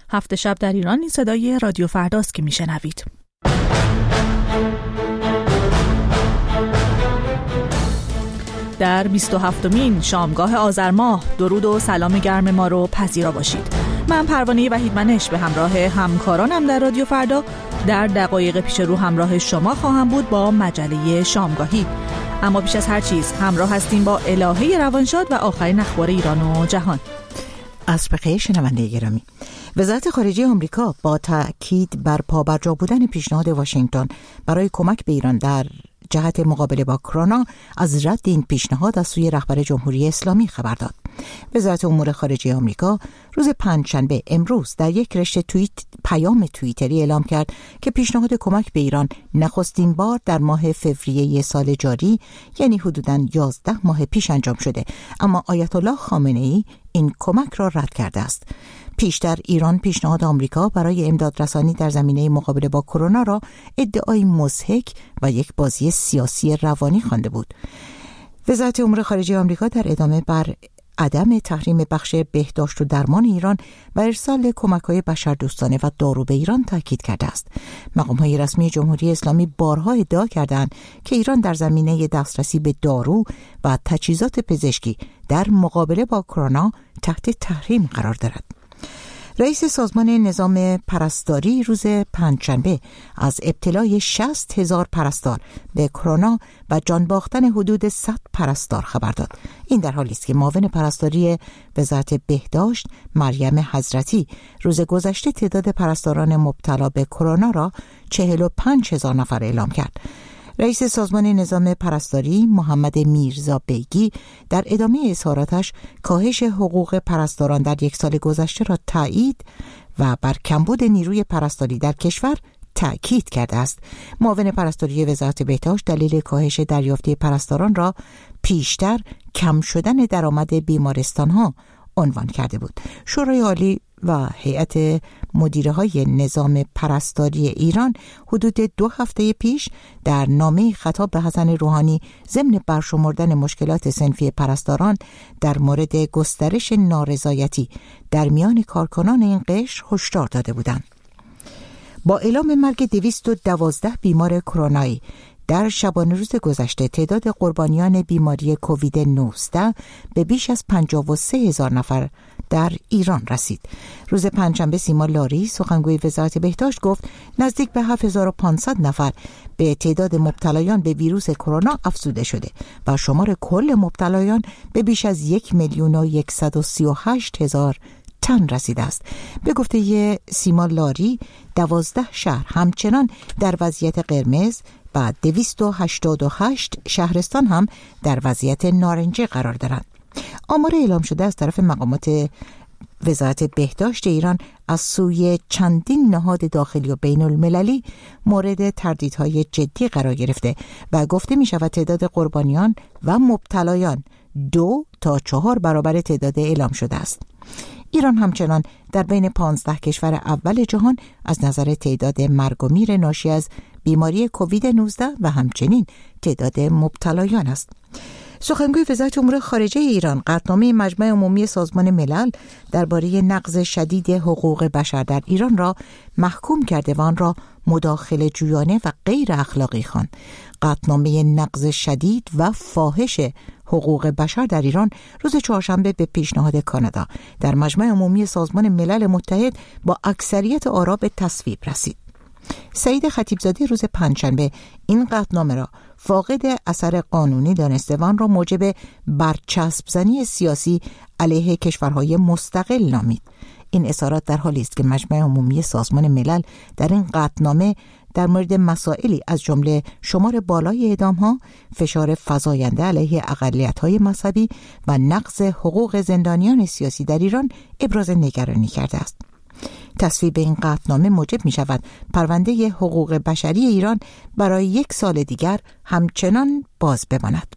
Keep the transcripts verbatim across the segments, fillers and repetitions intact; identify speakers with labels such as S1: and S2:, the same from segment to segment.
S1: هفت شب در ایران این صدای رادیو فرداست که میشنوید. در بیست و هفتمین شامگاه آذر ماه درود و سلام گرم ما رو پذیرا باشید. من پروانه وحیدمنش به همراه همکارانم در رادیو فردا در دقایق پیش رو همراه شما خواهم بود با مجله شامگاهی. اما پیش از هر چیز همراه هستیم با الهه روانشاد و آخرین اخبار ایران و جهان.
S2: عصر بخیر شنونده گرامی. وزارت خارجه آمریکا با تأکید بر پابرجا بودن پیشنهاد واشنگتن برای کمک به ایران در جهت مقابله با کرونا از رد این پیشنهاد از سوی رهبر جمهوری اسلامی خبر داد. وزارت امور خارجه آمریکا روز پنجشنبه امروز در یک رشته توییت پیام توییتری اعلام کرد که پیشنهاد کمک به ایران نخستین بار در ماه فوریه سال جاری، یعنی حدوداً یازده ماه پیش انجام شده، اما آیت الله خامنه‌ای این کمک را رد کرده است. پیشتر ایران پیشنهاد آمریکا برای امدادرسانی در زمینه مقابله با کرونا را ادعای مضحک و یک بازی سیاسی روانی خوانده بود. وزارت امور خارجه آمریکا در ادامه بر عدم تحریم بخش بهداشت و درمان ایران و ارسال کمک‌های بشردوستانه و دارو به ایران تاکید کرده است. مقام‌های رسمی جمهوری اسلامی بارها ادعا کردند که ایران در زمینه دسترسی به دارو و تجهیزات پزشکی در مقابله با کرونا تحت تحریم قرار دارد. رئیس سازمان نظام پرستاری روز پنجشنبه از ابتلای شصت هزار پرستار به کرونا و جان باختن حدود صد پرستار خبر داد. این در حالی است که معاون پرستاری وزارت بهداشت مریم حضرتی روز گذشته تعداد پرستاران مبتلا به کرونا را چهل و پنج هزار نفر اعلام کرد. رئیس سازمان نظام پرستاری محمد میرزا بیگی در ادامه اظهاراتش کاهش حقوق پرستاران در یک سال گذشته را تایید و بر کمبود نیروی پرستاری در کشور تأکید کرده است. معاون پرستاری وزارت بهداشت دلیل کاهش دریافتی پرستاران را پیشتر کم شدن درآمد بیمارستان‌ها عنوان کرده بود. شورای عالی و هیئت مدیره های نظام پرستاری ایران حدود دو هفته پیش در نامه خطاب به حسن روحانی ضمن برشمردن مشکلات صنفی پرستاران در مورد گسترش نارضایتی در میان کارکنان این قشر هشدار داده بودند. با اعلام مرگ دویست و دوازده بیمار کرونایی در شبانه روز گذشته تعداد قربانیان بیماری کووید نوزده به بیش از پنجاه و سه هزار نفر در ایران رسید. روز پنجشنبه سیما لاری سخنگوی وزارت بهداشت گفت نزدیک به هفت هزار و پانصد نفر به تعداد مبتلایان به ویروس کرونا افزوده شده و شمار کل مبتلایان به بیش از یک میلیون و صد و سی و هشت هزار تن رسیده است. به گفته سیما لاری دوازده شهر همچنان در وضعیت قرمز و دویست و هشتاد و هشت شهرستان هم در وضعیت نارنجی قرار دارند. آمار اعلام شده از طرف مقامات وزارت بهداشت ایران از سوی چندین نهاد داخلی و بین المللی مورد تردیدهای جدی قرار گرفته و گفته می شود تعداد قربانیان و مبتلایان دو تا چهار برابر تعداد اعلام شده است. ایران همچنان در بین پانزده کشور اول جهان از نظر تعداد مرگ و میر ناشی از بیماری کووید نوزده و همچنین تعداد مبتلایان است. سخنگوی وزارت امور خارجه ایران قطعنامه مجمع عمومی سازمان ملل درباره نقض شدید حقوق بشر در ایران را محکوم کرده و آن را مداخله جویانه و غیر اخلاقی خواند. قطعنامه نقض شدید و فاحش حقوق بشر در ایران روز چهارشنبه به پیشنهاد کانادا در مجمع عمومی سازمان ملل متحد با اکثریت آرا به تصویب رسید. سعید خطیبزاده روز پنجشنبه این قطعنامه را فاقد اثر قانونی دانسته و آن را موجب برچسب زنی سیاسی علیه کشورهای مستقل نامید. این اظهارات در حالی است که مجمع عمومی سازمان ملل در این قطعنامه در مورد مسائلی از جمله شمار بالای اعدام‌ها، فشار فزاینده علیه اقلیت‌های مذهبی و نقض حقوق زندانیان سیاسی در ایران ابراز نگرانی کرده است. تصویب این قطعنامه موجب می شود پرونده حقوق بشری ایران برای یک سال دیگر همچنان باز بماند.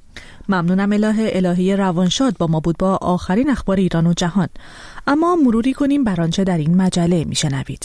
S1: ممنونم الهه. الهه روانشاد با ما بود با آخرین اخبار ایران و جهان. اما مروری کنیم بر آنچه در این مجله می شنوید.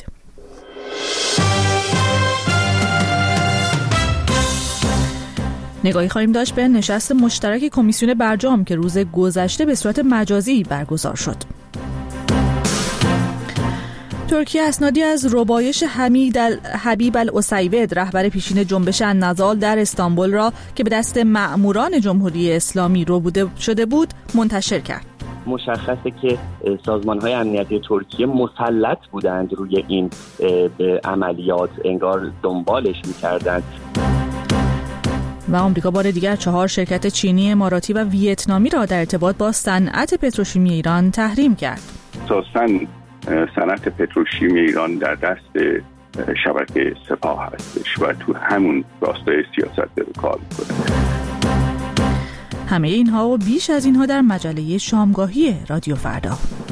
S1: نگاهی خواهیم داشت به نشست مشترک کمیسیون برجام که روز گذشته به صورت مجازی برگزار شد. ترکیه اسنادی از ربایش حمید حبیب الاسیود رهبر پیشین جنبش النضال در استانبول را که به دست مأموران جمهوری اسلامی ربوده شده بود منتشر کرد.
S3: مشخصه که سازمان‌های امنیتی ترکیه مسلط بودند روی این عملیات، انگار دنبالش می‌کردند.
S1: و آمریکا بار دیگر چهار شرکت چینی، اماراتی و ویتنامی را در ارتباط با صنعت پتروشیمی ایران تحریم کرد.
S4: اساساً صنعت پتروشیمی ایران در دست شبکه سپاه هستش و تو همون راستای سیاست داره کار می‌کنه.
S1: همه اینها و بیش از اینها در مجله شامگاهی رادیو فردا.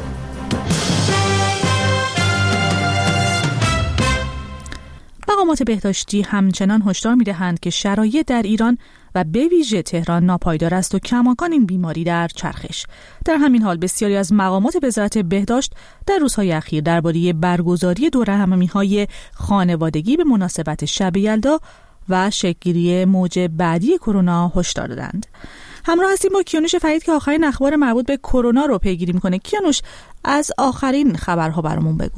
S1: مقامات بهداشتی همچنان هشدار می‌دهند که شرایط در ایران و به ویژه تهران ناپایدار است و کماکان این بیماری در چرخش. در همین حال بسیاری از مقامات وزارت بهداشت در روزهای اخیر درباره برگزاری دورهمی‌های خانوادگی به مناسبت شب یلدا و شکل‌گیری موج بعدی کرونا هشدار دادند. همراه هستیم با کیانوش فرید که آخرین اخبار مربوط به کرونا رو پیگیری می‌کنه. کیانوش، از آخرین خبرها برامون بگو.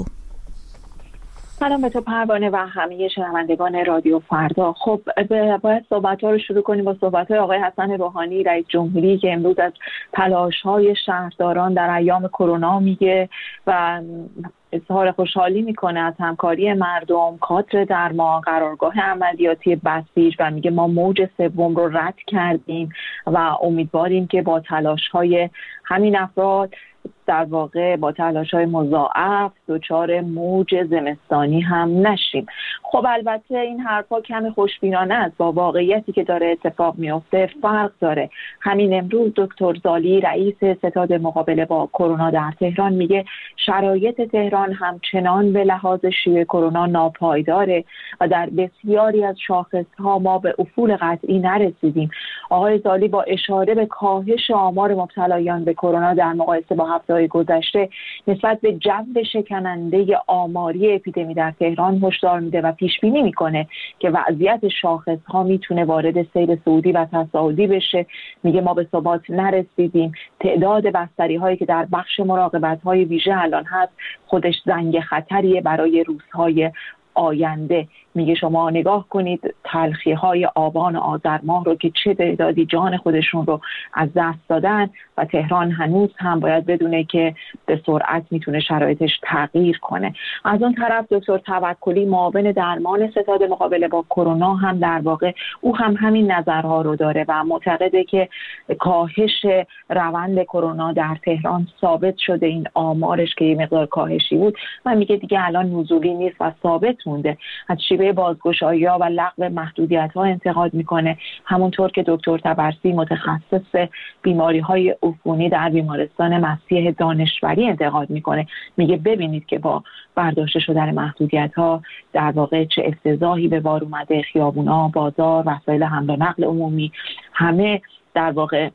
S5: سلام به تو پروانه و همه شنوندگان رادیو فردا. خب باید صحبت‌ها رو شروع کنیم با صحبت‌های آقای حسن روحانی رئیس جمهوری که امروز از تلاش‌های شهرداران در ایام کرونا میگه و اظهار خوشحالی میکنه از همکاری مردم، کادر درمان، قرارگاه عملیاتی بسیج و میگه ما موج سوم رو رد کردیم و امیدواریم که با تلاش‌های همین افراد در واقع با تلاش‌های مضاعف دچار موج زمستانی هم نشیم. خب البته این حرفا کمی خوشبینانه است، با واقعیتی که داره اتفاق میفته فرق داره. همین امروز دکتر زالی رئیس ستاد مقابله با کرونا در تهران میگه شرایط تهران همچنان به لحاظ شیوع کرونا ناپایداره و در بسیاری از شاخص‌ها ما به افول قطعی نرسیدیم. آقای زالی با اشاره به کاهش آمار مبتلایان به کرونا در مقایسه با هفته‌های گذشته نسبت به جو شکننده آماری اپیدمی در تهران هشدار میده و پیش بینی میکنه که وضعیت شاخص‌ها میتونه وارد سیر صعودی و تصاعدی بشه. میگه ما به ثبات نرسیدیم. تعداد بستری‌هایی که در بخش مراقبت‌های ویژه الان هست خودش زنگ خطریه برای روزهای آینده. میگه شما نگاه کنید تلخی‌های آبان و آذر ماه رو که چه تعدادی جان خودشون رو از دست دادن و تهران هنوز هم باید بدونه که به سرعت میتونه شرایطش تغییر کنه. از اون طرف دکتر توکلی معاون درمان ستاد مقابله با کرونا هم در واقع او هم همین نظرها رو داره و معتقده که کاهش روند کرونا در تهران ثابت شده، این آمارش که یه مقدار کاهشی بود و میگه دیگه الان نزولی نیست و ثابت مونده. از شیوه بازگشایی‌ها و لغو محدودیت‌ها انتقاد میکنه، همونطور که دکتر طبرسی متخصص بیماری‌های عفونی در بیمارستان مسیح دانشوری انتقاد میکنه. میگه ببینید که با برداشته شدن محدودیت‌ها در واقع چه افتضاحی به بار اومده. خیابونا، بازار، وسایل حمل و نقل عمومی همه در واقع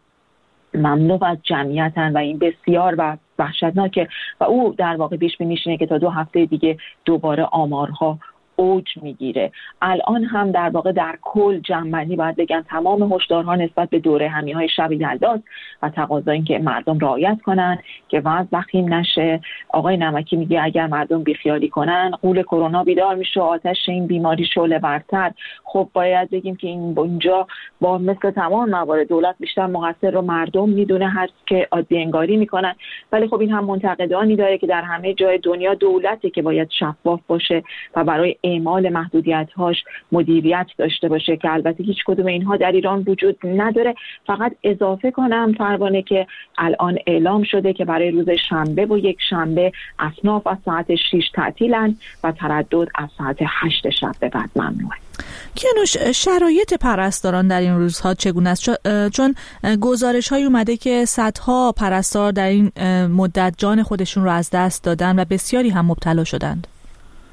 S5: مملو از جمعیتن و این بسیار و وحشتناکه و او در واقع پیش بینیش اینه که تا دو هفته دیگه دوباره آمارها اوج میگیره. الان هم در واقع در کل جمع‌بندی باید بگن تمام هشدارها نسبت به دوره همی‌های شب یلداست و تقاضا این که مردم رعایت کنن که وضع وخیم نشه. آقای نمکی میگه اگر مردم بیخیالی کنن غول کرونا بیدار میشه و آتش این بیماری شعله ورتر. خب باید بگیم که این اینجا با مثل تمام موارد دولت بیشتر مقصر رو مردم میدونه، هست که عادی انگاری میکنن. ولی خب این هم منتقدانی داره که در همه جای دنیا دولتی که باید شفاف باشه و برای اعمال محدودیت‌هاش مدیریت داشته باشه که البته هیچ کدوم اینها در ایران وجود نداره. فقط اضافه کنم پروانه که الان اعلام شده که برای روز شنبه و یک شنبه اصناف از ساعت شش تعطیلن و تردد از ساعت هشت شب به بعد ممنوعه.
S1: کیانوش، شرایط پرستاران در این روزها چگونه است؟ چون گزارش های اومده که صدها پرستار در این مدت جان خودشون رو از دست دادن و بسیاری هم مبتلا شدند.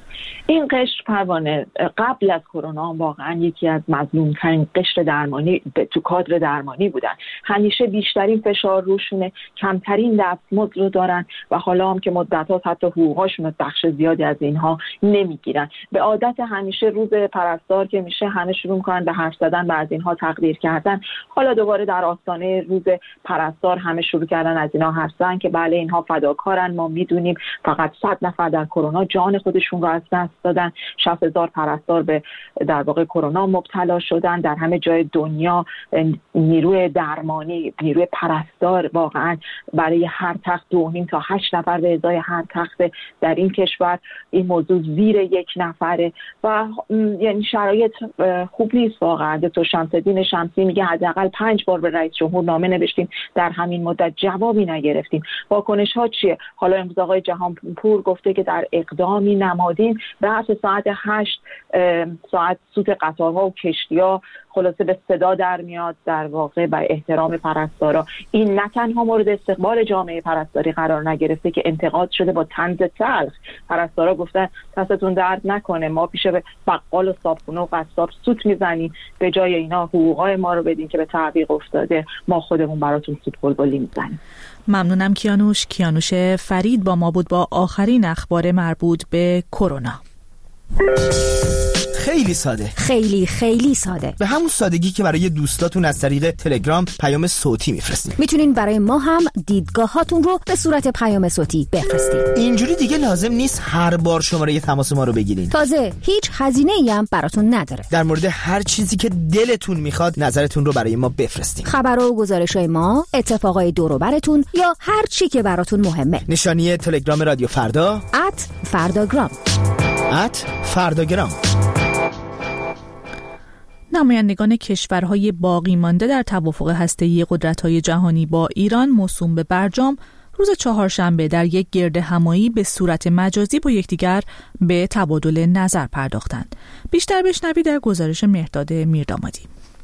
S5: این قشر پروانه قبل از کرونا واقعا یکی از مظلوم‌ترین قشر درمانی تو کادر درمانی بودن. همیشه بیشترین فشار روشونه، کمترین دستمزد رو دارن و حالا هم که مدت‌ها حتی حقوقاشون بخش زیادی از اینها نمیگیرن. به عادت همیشه روز پرستار که میشه همه شروع میکنن به حرف زدن و از اینها تقدیر کردن. حالا دوباره در آستانه روز پرستار همه شروع کردن از اینها حرف زدن که بله اینها فداکارن، ما میدونیم فقط صد نفر در کرونا جان خودشون رو از دست دادن، شصت هزار پرستار به در واقع کرونا مبتلا شدن. در همه جای دنیا نیروی درمانی، نیروی پرستار واقعا برای هر تخت دو نیم تا هشت نفر به ازای هر تخت در این کشور این موضوع زیر یک نفره و یعنی شرایط خوب نیست واقعا. دکتر شمس‌الدین شمسی میگه حداقل پنج بار به رئیس جمهور نامه نوشتیم، در همین مدت جوابی نگرفتیم. واکنش ها چیه؟ حالا امروز آقای جهانپور گفته که در اقدامی نمادین رأس ساعت هشت ساعت سوت قطارها و کشتی‌ها خلاصه به صدا در میاد در واقع بر احترام پرستارا. این نه تنها مورد استقبال جامعه پرستاری قرار نگرفته که انتقاد شده با طنز تلخ. پرستارا گفتن دستتون درد نکنه، ما پیش به بقال و صابخونه و قصاب سوت میزنیم، به جای اینا حقوقای ما رو بدین که به تعویق افتاده، ما خودمون براتون سوت بلبلی میزنیم.
S1: ممنونم کیانوش. کیانوش فرید با ما بود با آخرین اخبار مربوط به کرونا.
S6: خیلی ساده،
S7: خیلی خیلی ساده،
S6: به همون سادگی که برای دوستاتون از طریق تلگرام پیام صوتی میفرستین.
S7: میتونین برای ما هم دیدگاهاتون رو به صورت پیام صوتی بفرستین.
S6: اینجوری دیگه لازم نیست هر بار شماره تماس ما رو بگیرین.
S7: تازه هیچ هزینه‌ای هم براتون نداره.
S6: در مورد هر چیزی که دلتون میخواد نظرتون رو برای ما بفرستین.
S7: خبرها و گزارش‌های ما، اتفاقای دور و برتون یا هر چی که براتون مهمه.
S6: نشانی تلگرام رادیو فردا
S7: ات فرداگرام
S6: ات فرداگرام.
S1: نمایندگان کشورهای باقی مانده در توافق هسته‌ای قدرت‌های جهانی با ایران موسوم به برجام روز چهارشنبه در یک گرد همایی به صورت مجازی با یکدیگر به تبادل نظر پرداختند. بیشتر بشنوید در گزارش مهرداد میردامادی.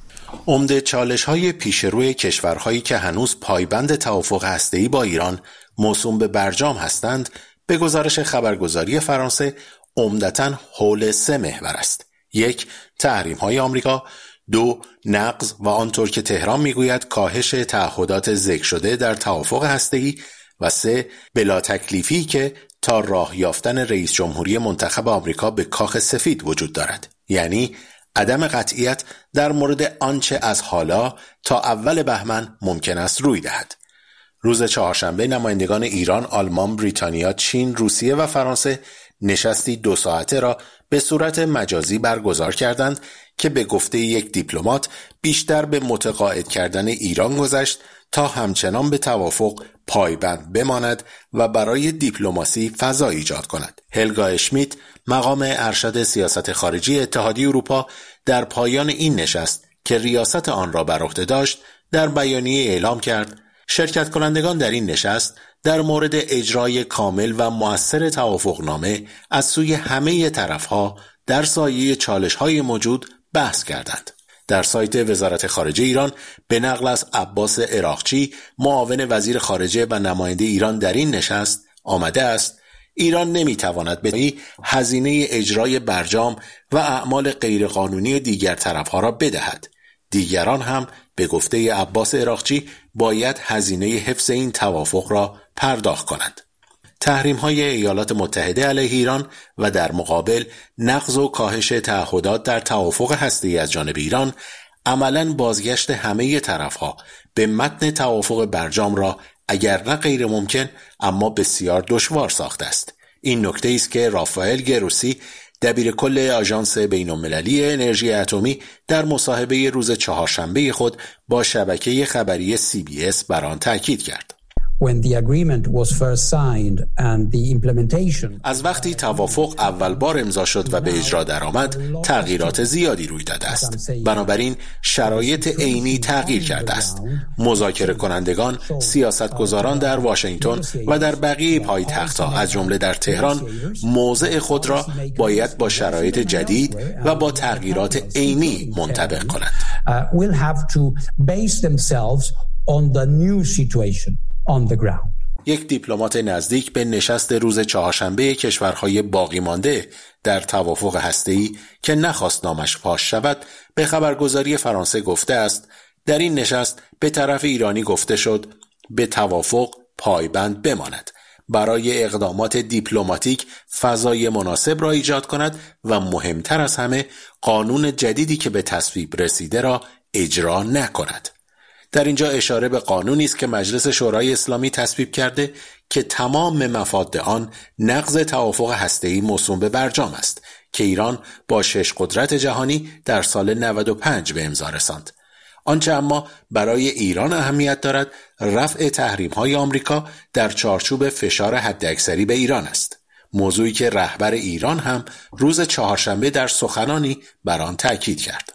S8: عمده چالش‌های پیشروی کشورهایی که هنوز پایبند توافق هسته‌ای با ایران موسوم به برجام هستند، به گزارش خبرگزاری فرانسه عمدتاً حول سه محور است. یک، تحریم‌های آمریکا. دو، نقض و آنطور که تهران میگوید کاهش تعهدات ذکر شده در توافق هسته‌ای. و سه، بلا تکلیفی که تا راه یافتن رئیس جمهوری منتخب آمریکا به کاخ سفید وجود دارد، یعنی عدم قطعیت در مورد آنچه از حالا تا اول بهمن ممکن است روی دهد. روز چهارشنبه نمایندگان ایران، آلمان، بریتانیا، چین، روسیه و فرانسه نشستی دو ساعته را به صورت مجازی برگزار کردند که به گفته یک دیپلمات بیشتر به متقاعد کردن ایران گذشت تا همچنان به توافق پایبند بماند و برای دیپلماسی فضا ایجاد کند. هلگا اشمیت، مقام ارشد سیاست خارجی اتحادیه اروپا، در پایان این نشست که ریاست آن را بر عهده داشت در بیانیه اعلام کرد شرکت کنندگان در این نشست در مورد اجرای کامل و مؤثر توافقنامه از سوی همه طرفها در سایه چالش‌های موجود بحث کردند. در سایت وزارت خارجه ایران به نقل از عباس عراقچی، معاون وزیر خارجه و نماینده ایران در این نشست آمده است ایران نمیتواند به هزینه اجرای برجام و اعمال غیرقانونی دیگر طرفها را بدهد. دیگران هم به گفته عباس عراقچی باید هزینه حفظ این توافق را پرداخت کنند. تحریم‌های ایالات متحده علیه ایران و در مقابل نقض و کاهش تعهدات در توافق هسته‌ای از جانب ایران عملاً بازگشت همه طرفها به متن توافق برجام را اگر نه غیر ممکن اما بسیار دشوار ساخته است. این نکته است که رافائل گروسی، دبیر کل آژانس بین‌المللی انرژی اتمی، در مصاحبه روز چهارشنبه خود با شبکه خبری سی بی اس بر آن تاکید کرد.
S9: When the agreement was first signed and the implementation
S8: از وقتی توافق اول بار امضا شد و به اجرا درآمد تغییرات زیادی روی داده است. بنابراین شرایط عینی تغییر کرده است. مذاکره کنندگان، سیاستگزاران در واشنگتن و در بقیه پایتخت‌ها از جمله در تهران موضع خود را باید با شرایط جدید و با تغییرات عینی منطبق کنند.
S9: uh, will have to base themselves on the new situation on the ground.
S8: یک دیپلمات نزدیک به نشست روز چهارشنبه کشورهای باقی مانده در توافق هسته‌ای که نخواست نامش فاش شود به خبرگزاری فرانسه گفته است در این نشست به طرف ایرانی گفته شد به توافق پایبند بماند، برای اقدامات دیپلماتیک فضای مناسب را ایجاد کند و مهمتر از همه قانون جدیدی که به تصویب رسیده را اجرا نکند. در اینجا اشاره به قانونی است که مجلس شورای اسلامی تصویب کرده که تمام مفاد آن نقض توافق هسته‌ای موسوم به برجام است که ایران با شش قدرت جهانی در سال نود و پنج به امضا رساند. آنچه اما برای ایران اهمیت دارد رفع تحریم‌های آمریکا در چارچوب فشار حداکثری به ایران است، موضوعی که رهبر ایران هم روز چهارشنبه در سخنانی بر آن تاکید کرد.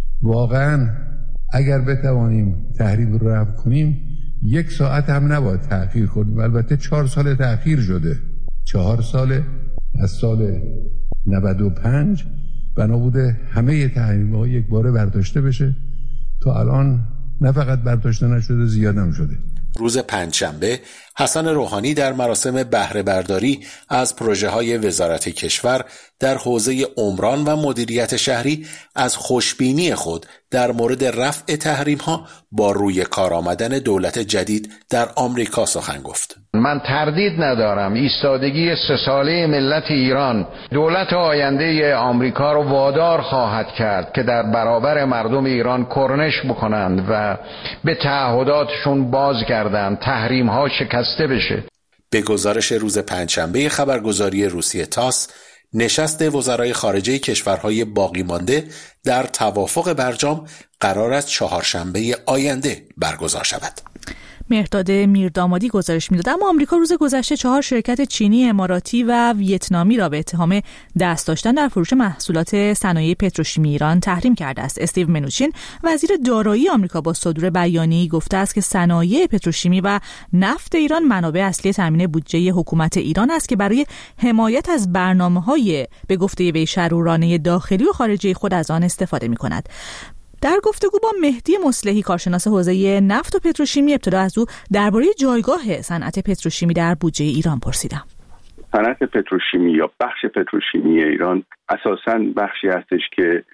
S10: واقعاً اگر بتوانیم تحریم رو رفع کنیم یک ساعت هم نباید تأخیر کنیم. البته چهار سال تأخیر شده، چهار سال از سال نود و پنج بنا بوده همه تحریم‌ها یک باره برداشته بشه، تا الان نه فقط برداشته نشده زیادم شده.
S8: روز پنجشنبه حسن روحانی در مراسم بهره برداری از پروژه‌های وزارت کشور در حوزه عمران و مدیریت شهری از خوشبینی خود در مورد رفع تحریم‌ها با روی کار آمدن دولت جدید در آمریکا سخن گفت.
S11: من تردید ندارم ایستادگی سه ساله ملت ایران دولت آینده آمریکا رو وادار خواهد کرد که در برابر مردم ایران کرنش بکنند و به تعهداتشون بازگردند، تحریم‌ها شکسته بشه.
S8: به گزارش روز پنجشنبه خبرگزاری روسیه تاس، نشست وزرای خارجه کشورهای باقی مانده در توافق برجام قرار است چهارشنبه آینده برگزار شود.
S1: مهرداد میردامادی گزارش میداد. اما آمریکا روز گذشته چهار شرکت چینی، اماراتی و ویتنامی را به اتهام دست داشتن در فروش محصولات صنایع پتروشیمی ایران تحریم کرده است. استیو منوچین وزیر دارایی آمریکا با صدور بیانیه‌ای گفته است که صنایع پتروشیمی و نفت ایران منابع اصلی تامین بودجه حکومت ایران است که برای حمایت از برنامه‌های به گفته وی شرورانه داخلی و خارجی خود از آن استفاده می‌کند. در گفتگو با مهدی مصلحی کارشناس حوزه نفت و پتروشیمی ابتدا از او درباره جایگاه صنعت پتروشیمی در بودجه ایران پرسیدم.
S4: صنعت پتروشیمی یا بخش پتروشیمی ایران اساساً بخشی هستش که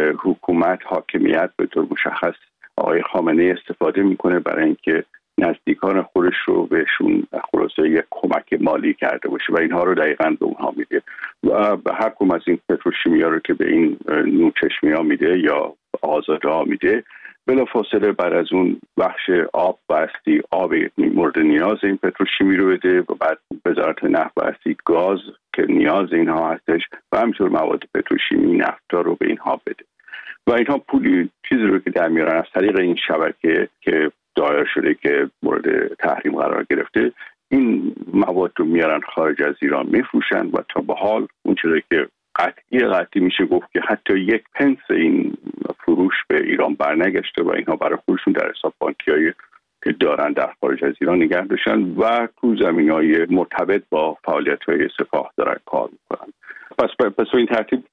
S4: حکومت حاکمیت به طور مشخص آقای خامنه‌ای استفاده میکنه برای اینکه نزدیکان خودش رو بهشون خلاصه یک کمک مالی کرده باشه و اینها رو دقیقاً به اونها میده و به هر کدوم از این پتروشیمی‌ها رو که به این نوچشمی‌ها میده یا آزادها میده بلافاصله بعد از اون بخش آب بستی آب مورد نیاز این پتروشیمی رو بده و بعد وزارت نفت بستی گاز که نیاز اینها هستش و همینطور مواد پتروشیمی نفتا رو به اینها بده و اینها پولی چیزی رو که در میارن از طریق این شبکه که دایر شده که مورد تحریم قرار گرفته این مواد رو میارن خارج از ایران میفروشن و تا به حال اون چیزی که قطعی قطعی میشه گفت که حتی یک پنس این فروش به ایران برنگشته و اینها برای خودشون در حساب بانکیایی که دارن در خارج از ایران نگه داشتن و تو زمینه‌های مرتبط با فعالیت‌های سپاه دارن کار میکنن. پس پس این ترتیب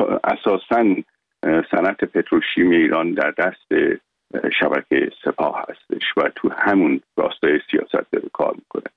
S4: اساساً صنعت پتروشیمی ایران در دست شبکه سپاه هستش و تو همون راستای سیاست داره کار میکنه.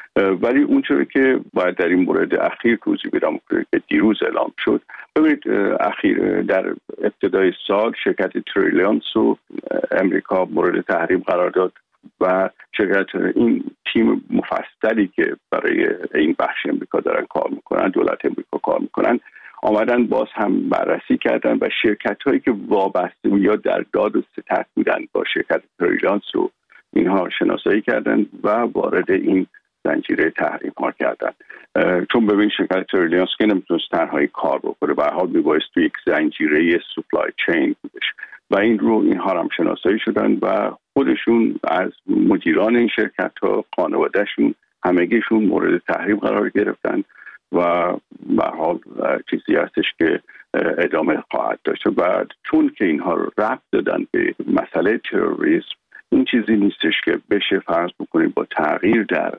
S4: ولی اونچوری که باید در این مورد اخیر توضیح بدم که دیروز اعلام شد، ببینید اخیر در ابتدای سال شرکت تریلیانس رو امریکا مورد تحریم قرار داد و شرکت این تیم مفصلی که برای این بخش امریکا دارن کار میکنن، دولت امریکا کار میکنن، آمدن باز هم بررسی کردن و شرکت هایی که وابسته یا در داد و ستد بودن با شرکت تریلیانس رو اینها شناسایی کردن و وارد این زنجیره تحریم ها کردن. چون ببین شرکت تریلیانس که نمیتونست تنهایی کار بکنه، به هر حال میبایست تو یک زنجیره سپلای چین بودش و این رو اینها هم شناسایی شدن و خودشون از مدیران این شرکت ها، خانوادهشون، همگیشون مورد تحریم قرار گرفتن و به هر حال چیزی هستش که ادامه خواهد داشت. و چون که اینها رو ربط دادن به مسئله تروریسم، این چیزی نیستش که بشه فرض بکنید با تغییر در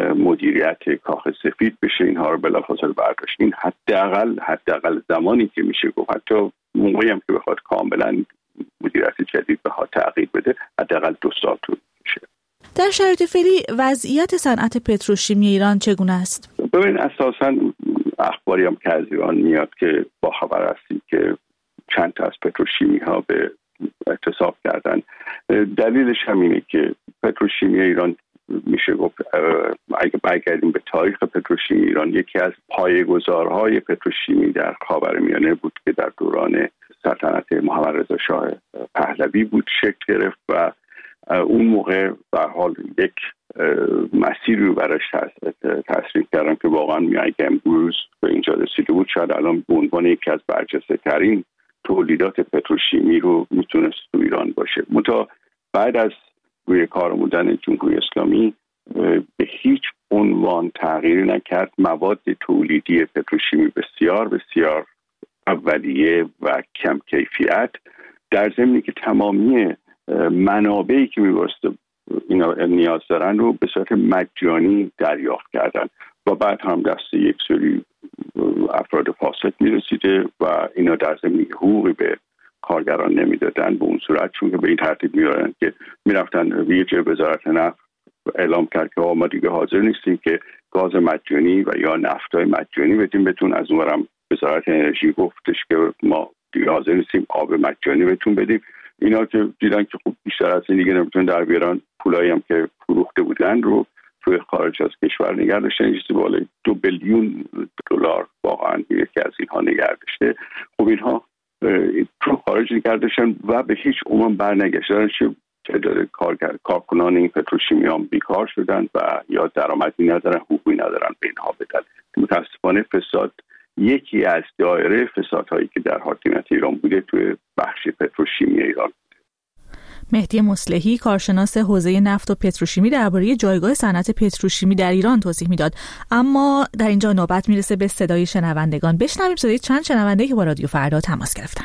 S4: مدیریت کاخ سفید بشه اینها رو بلافاصله برداشت. این حداقل حداقل زمانی که میشه گفت، حتی موقعی هم که بخواد کاملا مدیریت جدید بخواد تغییر بده، حداقل دو سال طول میشه.
S1: در شرایط فعلی وضعیت صنعت پتروشیمی ایران چگونه است؟
S4: ببین اساساً اخباری هم که از ایران میاد که با خبر هستیم که چند تا از پتروشیمی ها به اعتصاب کردن. دلیلش همینه که پتروشیمی ایران میشه گفت اگه برگردیم به تاریخ پتروشیمی ایران، یکی از پایه‌گذارهای پتروشیمی در خاورمیانه بود که در دوران سلطنت محمد رضا شاه پهلوی بود شکل گرفت و اون موقع به حال یک مسیری رو براش تصریح کردن که واقعا اگه امروز به اینجا رسیده بود شاید الان به عنوان یکی از برجسته ترین تولیدات پتروشیمی رو میتونست تو ایران باشه. منتها بعد از روی کار آمدن جمهوری اسلامی به هیچ عنوان تغییری نکرد. مواد تولیدی پتروشیمی بسیار بسیار اولیه و کم کیفیت، در ضمنی که تمامی منابعی که می‌بایسته اینا نیاز دارن رو به صورت مجانی دریافت کردن و بعد هم دست یک سری افراد فاسد میرسیده و اینا در ضمن حقوقی به کارگران نمیدادن به اون صورت، چون که به این ترتیب میارن که میرفتن ویژه وزارت نفت اعلام کرد که ما دیگه حاضر نیستیم که گاز مجانی و یا نفتای مجانی بدیم بهتون. از اونورم وزارت انرژی گفتش که ما دیگه حاضر نیستیم آب مجانی بهتون بدیم. اینا که دیدن که خب بیشتر از این دیگه نمیتونن در بیارن، پولایی هم که فروخته بودن رو توی خارج از کشور نگه داشتن، چیزی بالای دو بیلیون دلار واقعا یکی از اینها نگه داشته. خب اینها تو خارج نگه داشتن و به هیچ عنوان برنگشتن. چه تعداد کارگر کارکنان این پتروشیمی هم بیکار شدن و یا درآمدی ندارن، حقوقی ندارن به اینها بدن. متاسفانه فساد یکی از دایره فسادهایی که در حاکمیت ایران بوده توی بخش پتروشیمی ایران.
S1: مهدی مصلحی کارشناس حوزه نفت و پتروشیمی درباره جایگاه صنعت پتروشیمی در ایران توضیح میداد. اما در اینجا نوبت میرسه به صدای شنوندگان. بشنویم صدای چند شنونده که با رادیو فردا تماس گرفتن.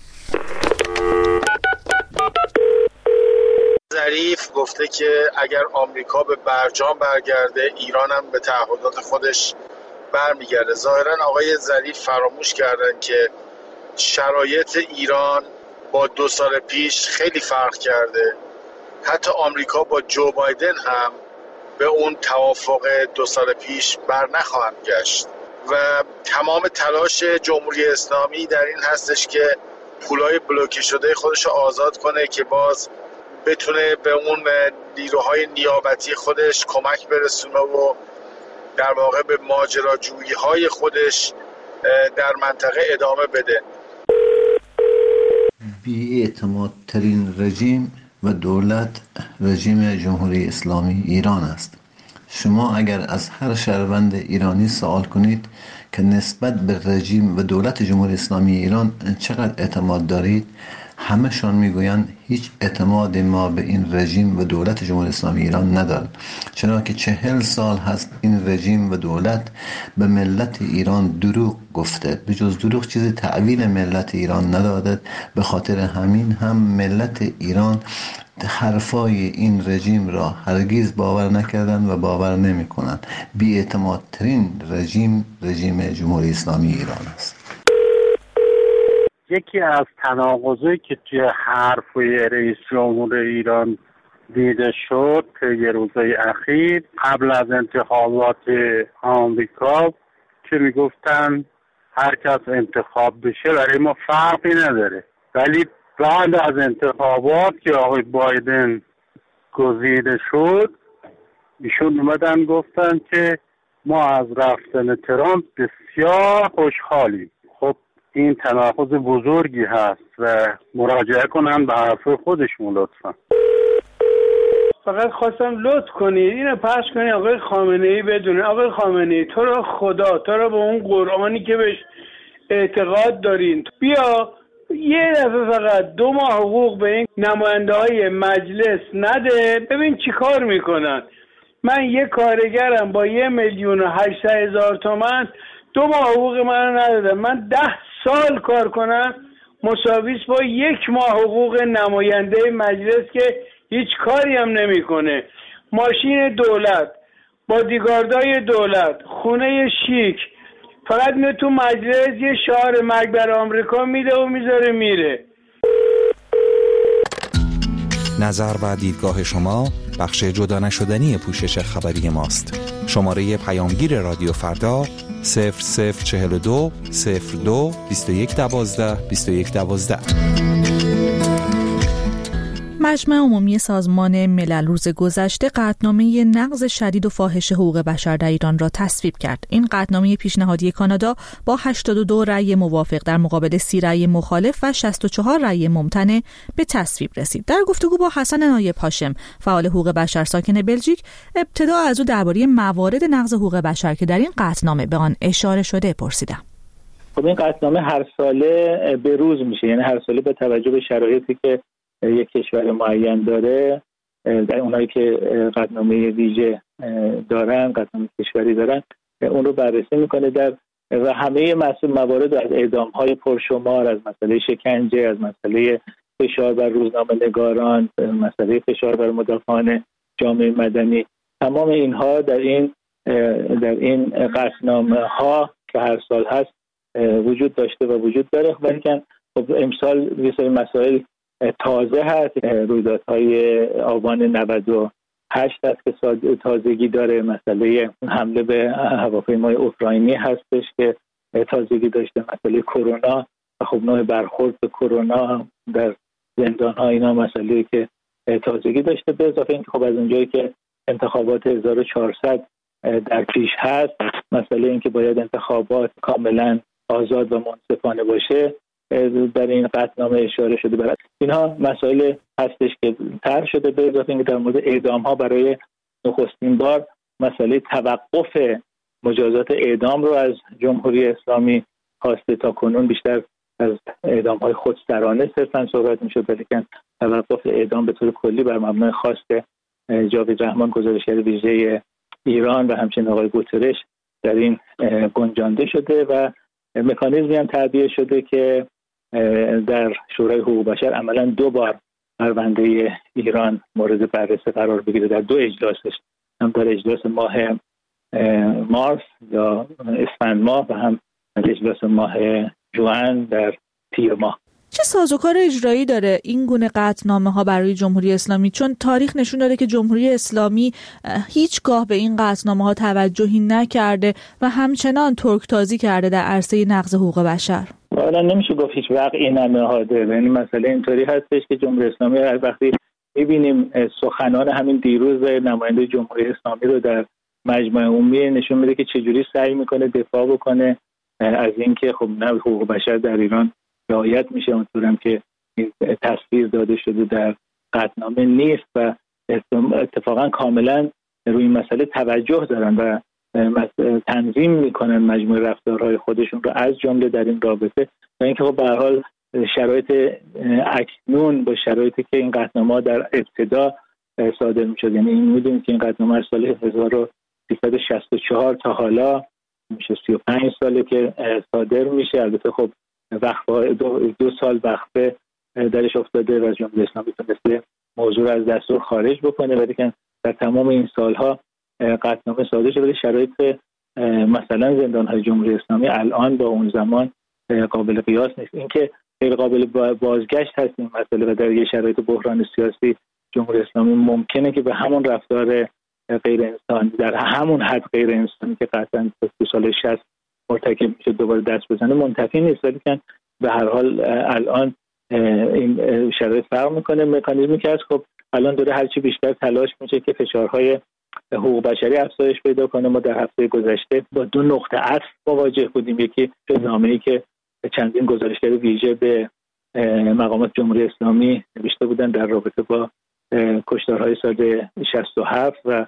S12: ظریف گفته که اگر آمریکا به برجام برگرده، ایران هم به تعهدات خودش برمیگرده. ظاهرا آقای ظریف فراموش کردن که شرایط ایران با دو سال پیش خیلی فرق کرده. حتی آمریکا با جو بایدن هم به اون توافق دو سال پیش بر نخواهند گشت و تمام تلاش جمهوری اسلامی در این هستش که پولای بلوکه شده خودش رو آزاد کنه که باز بتونه به اون نیروهای نیابتی خودش کمک برسونه و در واقع به ماجراجویی های خودش در منطقه ادامه بده.
S13: بی‌اعتماد ترین رژیم و دولت رژیم جمهوری اسلامی ایران است. شما اگر از هر شهروند ایرانی سوال کنید که نسبت به رژیم و دولت جمهوری اسلامی ایران چقدر اعتماد دارید، همشون میگویند هیچ اعتماد ما به این رژیم و دولت جمهوری اسلامی ایران ندارد، چرا که چهل سال هست این رژیم و دولت به ملت ایران دروغ گفته، به جز دروغ چیزی تحویل ملت ایران نداده. به خاطر همین هم ملت ایران حرفای این رژیم را هرگز باور نکردند و باور نمی کنند. بی‌اعتمادترین رژیم رژیم جمهوری اسلامی ایران است.
S14: یکی از تناقضایی که توی حرفای رئیس جمهور ایران دیده شد طی روزهای اخیر قبل از انتخابات آمریکا که میگفتن هر کس انتخاب بشه برای ما فرقی نداره، ولی بعد از انتخابات که آقای بایدن گزیده شد ایشون اومدن گفتن که ما از رفتن ترامپ بسیار خوشحالیم. خب این تناقض بزرگی هست و مراجعه کنن به حرف خودشون لطفا.
S15: فقط خواستم لطف کنید اینو پخش کنید آقای خامنه‌ای بدونه. آقای خامنه‌ای تو رو خدا، تو رو به اون قرآنی که بهش اعتقاد دارین بیا یه دفعه فقط دو ماه حقوق به این نماینده های مجلس نده، ببین چی کار میکنن. من یه کارگرم با یه میلیون و هشتصد هزار تومن دو ماه حقوق من ندادم. من ده سال کار کنم مساویس با یک ماه حقوق نماینده مجلس که هیچ کاری هم نمیکنه. ماشین دولت، بادیگاردای دولت، خونه شیک، فقط میاد تو مجلس یه شعار مرگ بر آمریکا میده و میذاره میره.
S16: نظر و دیدگاه شما بخش جدا نشدنی پوشش خبری ماست. شماره پیامگیر رادیو فردا صفر صفر چهل و دو صفر دو بیست و یک دوازده بیست و یک دوازده.
S1: مجمع عمومی سازمان ملل روز گذشته قطعنامه نقض شدید و فاحش حقوق بشر در ایران را تصویب کرد. این قطعنامه پیشنهادی کانادا با هشتاد و دو رأی موافق در مقابل سی رأی مخالف و شصت و چهار رأی ممتنع به تصویب رسید. در گفتگو با حسن نایب هاشم، فعال حقوق بشر ساکن بلژیک، ابتدا از او درباره موارد نقض حقوق بشر که در این قطعنامه به آن اشاره شده پرسیدم.
S17: خب این قطعنامه هر ساله به روز میشه، یعنی هر ساله با توجه به شرایطی که یک کشور معین داره، در اونایی که قطعنامه ویژه دارن، قطعنامه کشوری دارن، اون رو بررسی میکنه در و همه مسئول موارد از اعدام‌های پرشمار، از مسئله شکنجه، از مسئله فشار بر روزنامه‌نگاران، مسئله فشار بر مدافعان جامعه مدنی، تمام اینها در این در این قطعنامه‌ها که هر سال هست وجود داشته و وجود داره. ولی خب امسال یه سری مسائل تازه هست. رویدادهای آبان نود و هشت هست که تازگی داره. مسئله حمله به هواپیمای اوکراینی هستش که تازگی داشته. مسئله کرونا و خب نوع برخورد به کرونا در زندان‌ها، اینا مسئله که تازگی داشته. به اضافه اینکه خب از اونجایی که انتخابات هزار و چهارصد در پیش هست، مسئله اینکه باید انتخابات کاملا آزاد و منصفانه باشه در این قطعنامه اشاره شده. برای اینها مسائل هستش که طرح شده. به اضافه اینکه در مورد اعدام ها برای نخستین بار مسئله توقف مجازات اعدام رو از جمهوری اسلامی خواسته. تا کنون بیشتر از اعدام های خودسرانه صرفا صحبت میشد، ولیکن توقف اعدام به طور کلی بر مبنای خواست جاوید رحمان، گزارشگر ویژه ایران، و همچنین آقای گوترش در این گنجانده شده و مکانیزمی هم تعبیه شده که در شورای حقوق بشر عملا دو بار پرونده ایران مورد بررسی قرار بگیره، در دو اجلاسش، هم در اجلاس ماه مارس یا اسفند ماه و هم در اجلاس ماه ژوئن در تیر ماه.
S1: چه سازوکار اجرایی داره این گونه قطعنامه ها برای جمهوری اسلامی؟ چون تاریخ نشون داده که جمهوری اسلامی هیچگاه به این قطعنامه ها توجهی نکرده و همچنان ترکتازی کرده در عرصه نقض حقوق بشر.
S17: والا نمیشه گفت هیچ وقعی ننهاده. یعنی مسئله اینطوری هستش که جمهوری اسلامی هر وقتی می‌بینیم سخنان همین دیروز نماینده جمهوری اسلامی رو در مجمع عمومی نشون میده که چجوری سعی میکنه دفاع بکنه از اینکه خب نه حقوق بشر در ایران رعایت میشه اونطورم که این تصویر داده شده در قطعنامه نیست و اتفاقا کاملا روی این مسئله توجه دارن و تنظیم میکنن مجموع رفتارهای خودشون رو، از جمله در این رابطه. و اینکه خب به هر حال شرایط اکنون با شرایطی که این قطعنامه در ابتدا صادر میشد، یعنی این میدونیم که این قطعنامه از سال هزار و سیصد و شصت و چهار تا حالا میشه سی و پنج ساله که صادر میشه. البته خب وقفه دو, دو سال وقفه درش افتاده و جمهوری اسلامی تونسته موضوع رو از دستور خارج بکنه، ولی که در تمام این سالها قطعنامه صادر شده. ولی شرایط مثلا زندان‌های جمهوری اسلامی الان با اون زمان قابل قیاس نیست. اینکه غیر قابل بازگشت هست این مسئله و در یه شرایط بحران سیاسی جمهوری اسلامی ممکنه که به همون رفتار غیر انسانی، در همون حد غیر انسانی که قطعا تو سال شصت مرتکب میشه دوباره دست بزنه، منتفی نیست. ولی که به هر حال الان این شرایط فرق میکنه. مکانیزمی که هست خب الان داره هرچی بیشتر تلاش میشه که فشارهای حقوق بشری افزایش پیدا کنه. ما در هفته گذشته با دو نقطه عطف مواجه بودیم. یکی نامه‌ای که چندین گزارشگر ویژه به مقامات جمهوری اسلامی نوشته بودن در رابطه با کشتارهای سال شصت و هفت و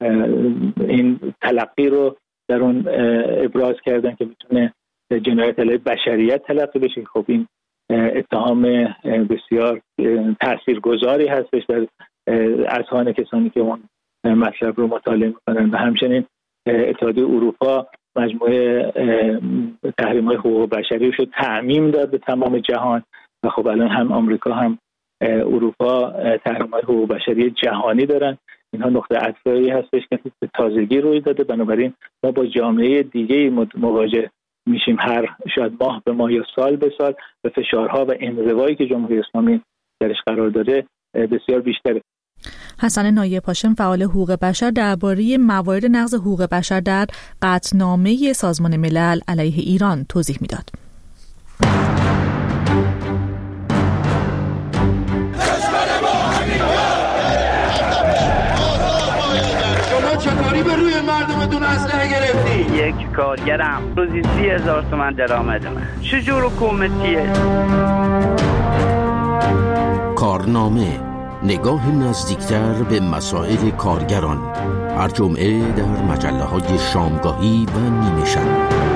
S17: این تلقی رو در اون ابراز کردن که میتونه جنایت علیه بشریت تلقی بشه. خب این اتهام بسیار تاثیرگذاری هستش در اذهان کسانی که اون مطلب رو مطالعه میکنن. و همچنین اتحادیه اروپا مجموعه تحریم‌های حقوق بشری رو تعمیم داد به تمام جهان و خب الان هم آمریکا هم اروپا تحریم‌های حقوق بشری جهانی دارن. اینها نقطه عطفی هستش که به تازگی روی داده. بنابراین ما با جامعه دیگه مواجه میشیم هر شاید ماه به ماه یا سال به سال و فشارها و انزوایی که جمهوری اسلامی درش قرار داره بسیار بیشتره.
S1: حسن نایب هاشم فعال حقوق بشر درباره موارد نقض حقوق بشر در قطعنامه سازمان ملل علیه ایران توضیح میداد.
S18: شما چطوری به روی مردمتون اسلحه گرفتی؟
S19: یک کارگرم روزی سی هزار تومن درآمد من. چجور حکومتیه؟
S20: کارنامه، نگاه نزدیکتر به مسائل کارگران، هر جمعه در مجله های شامگاهی و نیمه شب.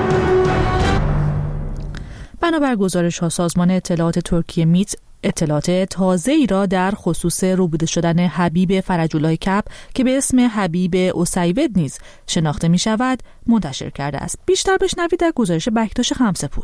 S1: بنابر گزارش ها سازمان اطلاعات ترکیه میت اطلاعات تازه‌ای را در خصوص روبوده شدن حبیب فرج‌الله کعب که به اسم حبیب اسیود نیز شناخته می شود منتشر کرده است. بیشتر بشنوید در گزارش بکتاش خمسه‌پور.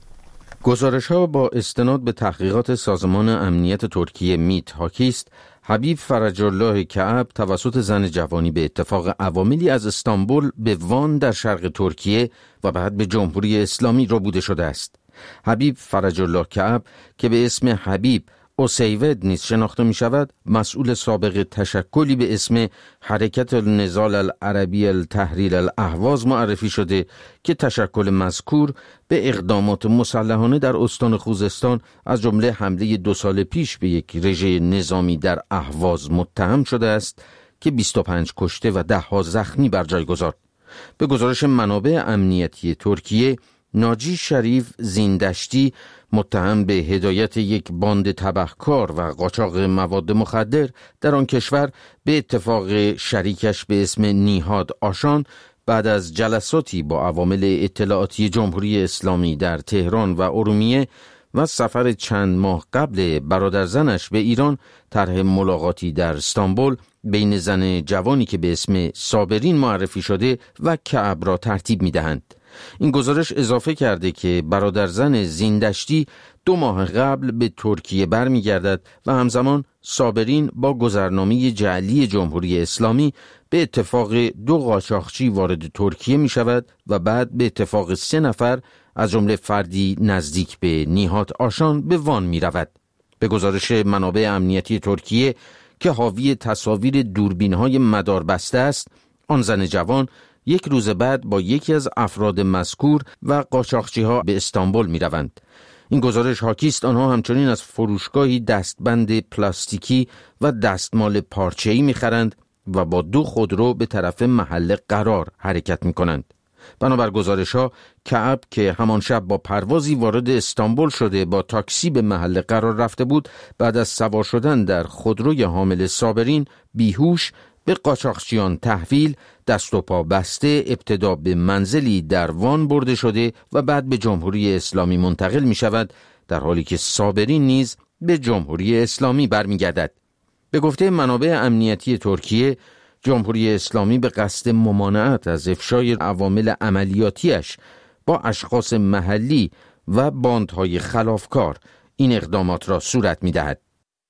S21: گزارش‌ها با استناد به تحقیقات سازمان امنیت ترکیه میت حاکی است حبیب فرج‌الله کعب توسط زن جوانی به اتفاق عواملی از استانبول به وان در شرق ترکیه و بعد به جمهوری اسلامی ربوده شده است. حبیب فرج‌الله کعب که به اسم حبیب اسیود نیز شناخته می شود، مسئول سابق تشکلی به اسم حرکت النضال العربی التحریر الاهواز معرفی شده که تشکل مذکور به اقدامات مسلحانه در استان خوزستان از جمله حمله دو سال پیش به یک رژه نظامی در اهواز متهم شده است که بیست و پنج کشته و ده ها زخمی بر جای گذارد. به گزارش منابع امنیتی ترکیه، ناجی شریف زیندشتی متهم به هدایت یک باند تبهکار و قاچاق مواد مخدر در آن کشور به اتفاق شریکش به اسم نیهاد آشان بعد از جلساتی با عوامل اطلاعاتی جمهوری اسلامی در تهران و ارومیه و سفر چند ماه قبل برادرزنش به ایران طرح ملاقاتی در استانبول بین زن جوانی که به اسم صابرین معرفی شده و کعب را ترتیب می‌دهند. این گزارش اضافه کرده که برادرزن زیندشتی دو ماه قبل به ترکیه برمیگردد و همزمان صابرین با گذرنامه جعلی جمهوری اسلامی به اتفاق دو قاچاقچی وارد ترکیه می شود و بعد به اتفاق سه نفر از جمله فردی نزدیک به نیهاد آشان به وان می رود. به گزارش منابع امنیتی ترکیه که حاوی تصاویر دوربین‌های مداربسته است، آن زن جوان یک روز بعد با یکی از افراد مذکور و قاچاقچی‌ها به استانبول می‌روند. این گزارش حاکی است آنها همچنین از فروشگاهی دستبند پلاستیکی و دستمال پارچه‌ای می‌خرند و با دو خودرو به طرف محل قرار حرکت می‌کنند. بنابر گزارش‌ها کعب که همان شب با پروازی وارد استانبول شده با تاکسی به محل قرار رفته بود، بعد از سوار شدن در خودروی حامل صابرین بیهوش به قاچاقچیان تحویل، دست و پا بسته ابتدا به منزلی در وان برده شده و بعد به جمهوری اسلامی منتقل می شود، در حالی که صابرین نیز به جمهوری اسلامی برمیگردد. به گفته منابع امنیتی ترکیه، جمهوری اسلامی به قصد ممانعت از افشای عوامل عملیاتیش با اشخاص محلی و باندهای خلافکار این اقدامات را صورت می دهد.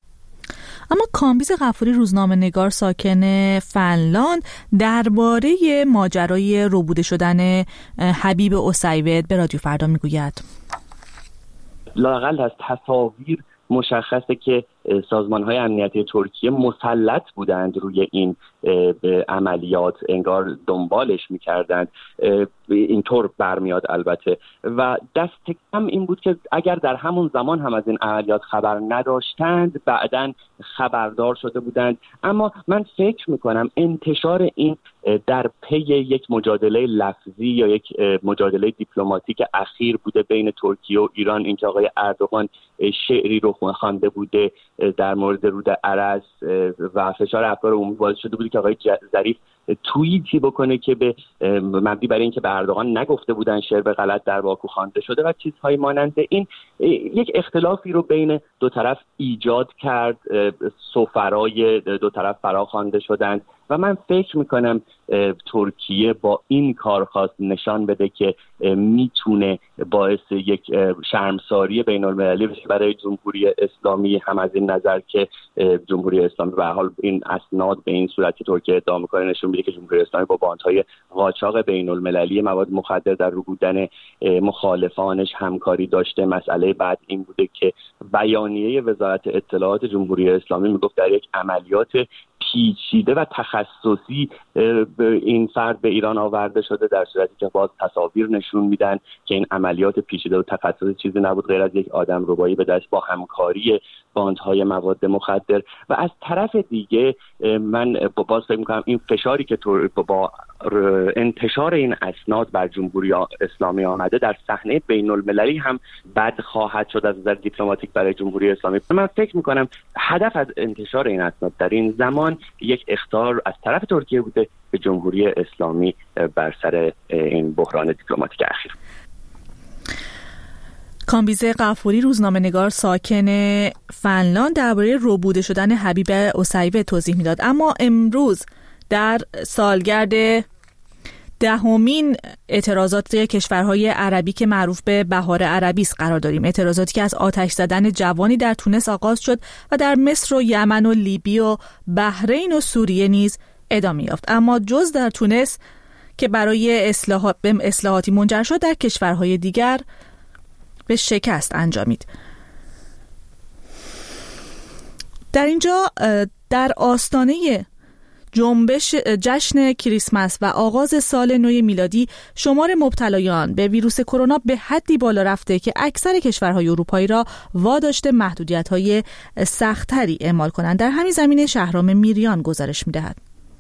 S1: اما کامبیز غفوری روزنامه نگار ساکن فنلاند درباره ماجرای ربوده شدن حبیب اسیود به رادیو فردا میگوید.
S3: لااقل از تصاویر مشخصه که سازمان‌های امنیتی ترکیه مسلط بودند روی این عملیات، انگار دنبالش می‌کردند. اینطور برمیاد البته و دست کم این بود که اگر در همون زمان هم از این عملیات خبر نداشتند بعداً خبردار شده بودند. اما من فکر می‌کنم انتشار این در پی یک مجادله لفظی یا یک مجادله دیپلماتیک اخیر بوده بین ترکیه و ایران، اینکه آقای اردوغان شعری رو خوانده بوده در مورد رود ارس و فشار افکار عمومی باعث شده بوده که آقای ظریف توییتی بکنه که به مبنی برای اینکه به اردوغان نگفته بودن شعر به غلط در باکو خوانده شده و چیزهای مانند این، یک اختلافی رو بین دو طرف ایجاد کرد. سفرای دو طرف فرا خوانده شدند و من فکر میکنم ترکیه با این کار خواست نشان بده که میتونه باعث یک شرمساری بین المللی بشه برای جمهوری اسلامی، هم از این نظر که جمهوری اسلامی به هر حال این اسناد به این صورت که ترکیه ادعا میکنه نشون میده که جمهوری اسلامی با باندهای قاچاق بین المللی مواد مخدر در رو بودن مخالفانش همکاری داشته. مسئله بعد این بوده که بیانیه وزارت اطلاعات جمهوری اسلامی میگفت در یک عملیات پیچیده و تخصصی این فرد به ایران آورده شده، در صورتی که باز تصاویر نشون میدن که این عملیات پیچیده و تخصصی چیزی نبود غیر از یک آدم ربایی به دست با همکاری باندهای مواد مخدر. و از طرف دیگه من باز فکر میکنم این فشاری که با انتشار این اسناد بر جمهوری اسلامی آمده در صحنه بین المللی هم بد خواهد شد از نظر دیپلماتیک برای جمهوری اسلامی. من فکر میکنم هدف از انتشار این اسناد در این زمان یک اخطار از طرف ترکیه بوده به جمهوری اسلامی بر سر این بحران دیپلماتیک اخیر.
S1: کامبیزه غفوری، روزنامه‌نگار ساکن فنلاند، درباره ربوده شدن حبیب اسیوه توضیح میداد. اما امروز در سالگرد دهمین اعتراضات کشورهای عربی که معروف به بهار عربی است قرار داریم. اعتراضاتی که از آتش زدن جوانی در تونس آغاز شد و در مصر و یمن و لیبی و بحرین و سوریه نیز ادامه یافت. اما جز در تونس که برای اصلاحات به اصلاحاتی منجر شد، در کشورهای دیگر به شکست انجامید. در اینجا در آستانه جنبش جشن کریسمس و آغاز سال نو میلادی، شمار مبتلایان به ویروس کرونا به حدی بالا رفته که اکثر کشورهای اروپایی را واداشته محدودیت‌های سخت‌تری اعمال کنند. در همین زمینه شهرام میریان گزارش می‌دهد.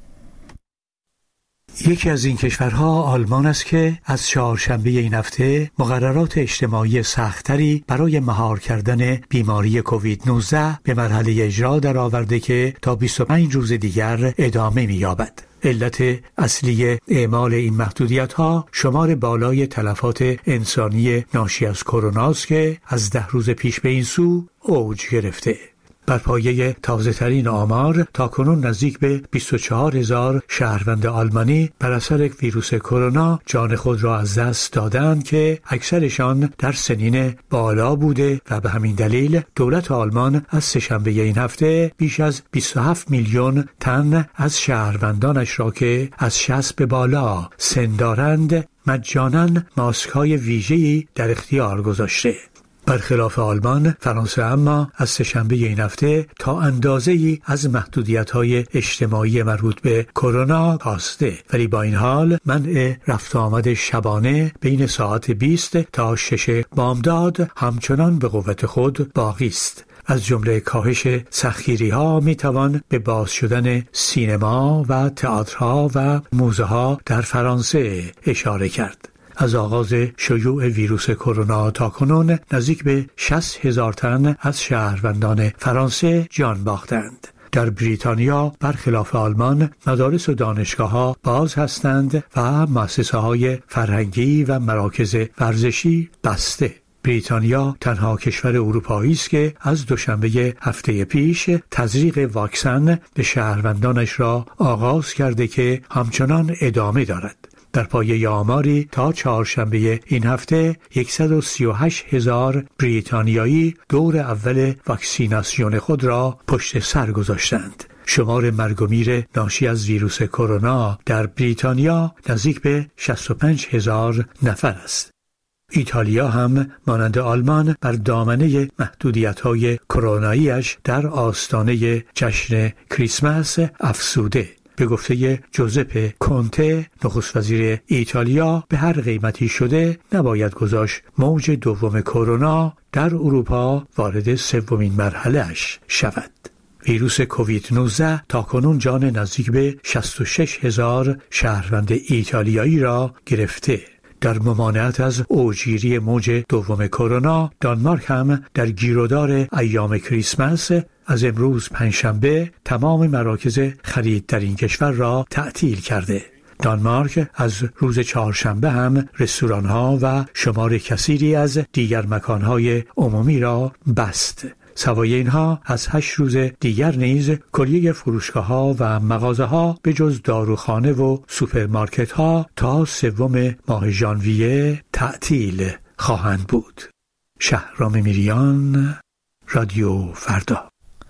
S2: یکی از این کشورها آلمان است که از چهارشنبه این هفته مقررات اجتماعی سخت‌تری برای مهار کردن بیماری کووید نوزده به مرحله اجرا درآورده که تا بیست و پنج روز دیگر ادامه می‌یابد. علت اصلی اعمال این محدودیت‌ها شمار بالای تلفات انسانی ناشی از کرونا است که از ده روز پیش به این سو اوج گرفته. بر پایه تازه ترین آمار تاکنون نزدیک به بیست و چهار هزار شهروند آلمانی بر اثر ویروس کرونا جان خود را از دست دادند که اکثرشان در سنین بالا بوده و به همین دلیل دولت آلمان از سه‌شنبه این هفته بیش از بیست و هفت میلیون تن از شهروندانش را که از شصت به بالا سن دارند مجاناً ماسک‌های ویژه‌ای در اختیار گذاشته. برخلاف آلمان، فرانسه اما از سه‌شنبه این هفته تا اندازه‌ای از محدودیت‌های اجتماعی مربوط به کرونا کاسته، ولی با این حال منع رفت آمد شبانه بین ساعت بیست تا شش بامداد همچنان به قوت خود باقی است. از جمله کاهش سختگیری‌ها می‌توان به باز شدن سینما و تئاترها و موزه‌ها در فرانسه اشاره کرد. از آغاز شیوع ویروس کرونا تا کنون نزدیک به شصت هزار تن از شهروندان فرانسه جان باختند. در بریتانیا برخلاف آلمان مدارس و دانشگاه‌ها باز هستند و مؤسسه‌های فرهنگی و مراکز ورزشی بسته. بریتانیا تنها کشور اروپایی است که از دوشنبه هفته پیش تزریق واکسن به شهروندانش را آغاز کرده که همچنان ادامه دارد. در پایه آماری تا چهارشنبه این هفته صد و سی و هشت هزار بریتانیایی دور اول واکسیناسیون خود را پشت سر گذاشتند. شمار مرگ و میر ناشی از ویروس کرونا در بریتانیا نزدیک به شصت و پنج هزار نفر است. ایتالیا هم مانند آلمان بر دامنه محدودیت‌های کرونایی‌اش در آستانه جشن کریسمس افزوده. به گفته جوزپه کونته نخست وزیر ایتالیا، به هر قیمتی شده نباید گذاشت موج دوم کرونا در اروپا وارد سومین مرحله‌اش شود. ویروس کووید نوزده تاکنون جان نزدیک به شصت و شش هزار شهروند ایتالیایی را گرفته. در ممانعت از اوجگیری موج دوم کرونا، دانمارک هم در گیرودار ایام کریسمس از امروز پنجشنبه تمام مراکز خرید در این کشور را تعطیل کرده. دانمارک از روز چهارشنبه هم رستوران‌ها و شمار کثیری از دیگر مکان‌های عمومی را بست. سوای اینها از هشت روز دیگر نیز کلیه فروشگاه‌ها و مغازه‌ها به جز داروخانه و سوپرمارکت‌ها تا سوم ماه ژانویه تعطیل خواهند بود. شهرام میریان، رادیو فردا.